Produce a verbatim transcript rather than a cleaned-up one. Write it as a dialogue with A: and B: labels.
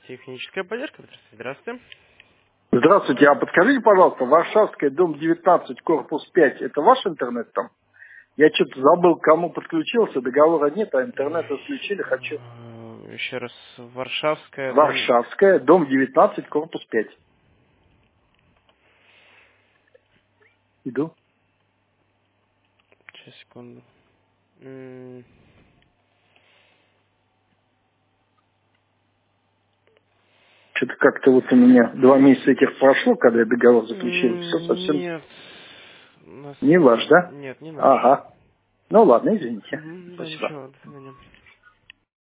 A: Техническая поддержка. Здравствуйте.
B: Здравствуйте, а подскажите, пожалуйста, Варшавская, дом девятнадцать, корпус пять, это ваш интернет там? Я что-то забыл, к кому подключился, договора нет, а интернет отключили, хочу.
A: Еще раз, Варшавская, дом...
B: Варшавская, дом девятнадцать, корпус пять. Иду.
A: Сейчас, секунду. М,
B: Что-то как-то вот у меня два месяца этих прошло, когда я договор заключил, все совсем
A: Нет. У нас...
B: не ваш, да?
A: Нет, не наш.
B: Ага. Ну ладно, извините.
A: Мгм, да,
B: Спасибо.
A: ничего, до свидания.